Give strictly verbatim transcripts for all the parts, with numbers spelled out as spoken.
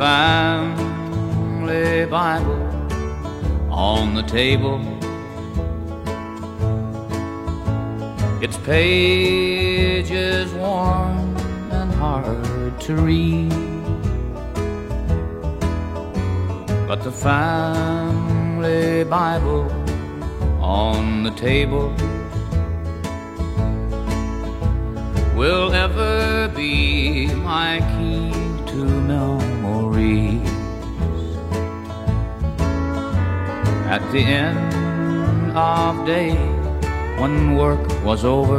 family Bible on the table. Its pages worn and hard to read, but the family Bible on the table will ever be my key to memories. At the end of day, when work was over,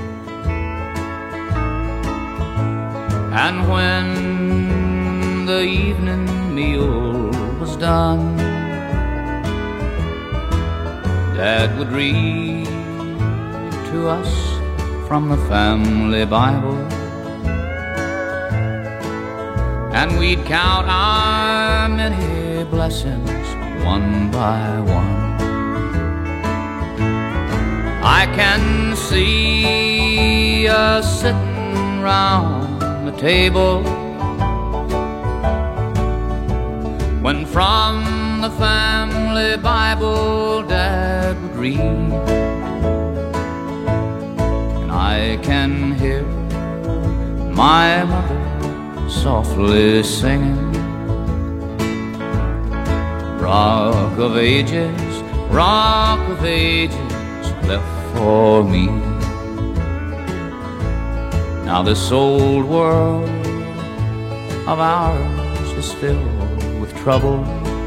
and when the evening meal was done, Dad would read to us from the family Bible, and we'd count our many blessings one by one. I can see us sitting round the table when from the family Bible Dad would read, and I can hear my mother softly singing, Rock of Ages, Rock of Ages, left for me. Now this old world of ours is filled with trouble.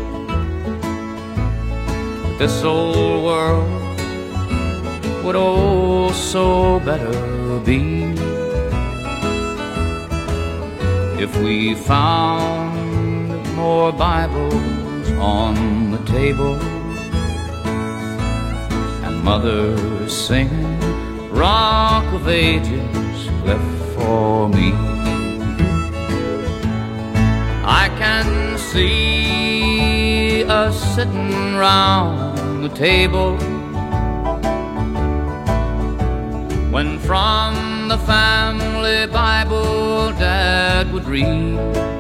This old world would oh so better be if we found more Bibles on the table, Mother singing, Rock of Ages left for me. I can see us sitting round the table when from the family Bible Dad would read,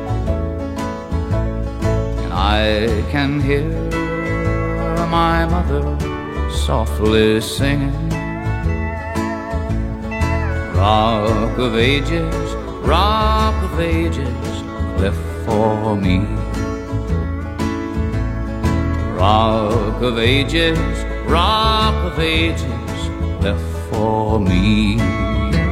and I can hear my mother softly singing, Rock of Ages, Rock of Ages left for me. Rock of Ages, Rock of Ages left for me.